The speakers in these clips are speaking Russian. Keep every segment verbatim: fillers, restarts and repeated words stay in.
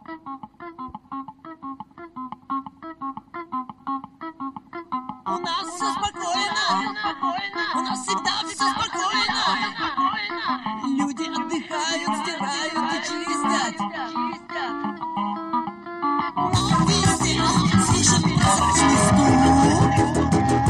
У нас все спокойно. У нас всегда все спокойно. Люди отдыхают, стирают и чистят. Но везде слышен прозрачный стук.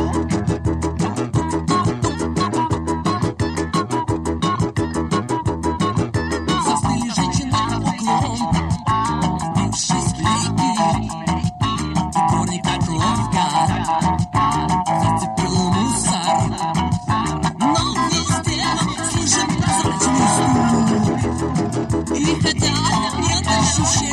Застыли женщины углом, сбившись в лейки. И корни так ловко зацепил мусор. Но везде слышен прозрачный стук. И хотя нет ощущения,